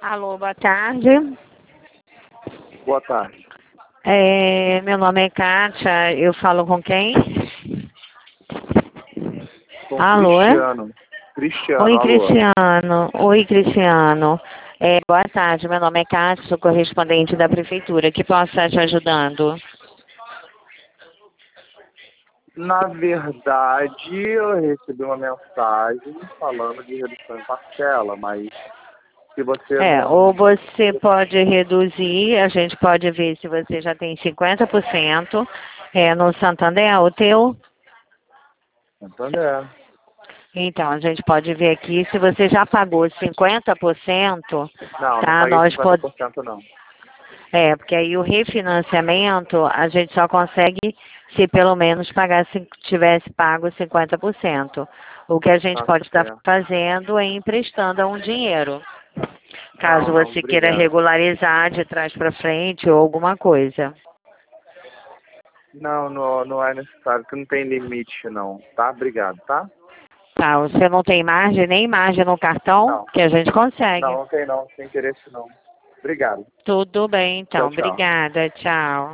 Alô, boa tarde. Boa tarde. Meu nome é Kátia, eu falo com quem? Com Alô, é? Cristiano, Oi, alô. Cristiano. Oi, Cristiano. Boa tarde, meu nome é Kátia, sou correspondente da prefeitura. Que posso estar te ajudando? Na verdade, eu recebi uma mensagem falando de redução em parcela, mas se você Ou não... você pode reduzir, a gente pode ver se você já tem 50% no Santander, o teu. Entendeu? Então, a gente pode ver aqui se você já pagou 50%, Não tá? paguei Nós podemos. 50% não. Porque aí o refinanciamento a gente só consegue se pelo menos tivesse pago 50%. O que a gente Tá pode estar certo. fazendo é emprestando um dinheiro, caso Não, você queira obrigado. regularizar de trás para frente ou alguma coisa. Não é necessário, que não tem limite não, tá? Obrigado, tá? Tá, você não tem margem, nem margem no cartão, Não, que a gente consegue. não tem não, sem interesse não. Obrigado. Tudo bem, então. Tchau, tchau. Obrigada, tchau.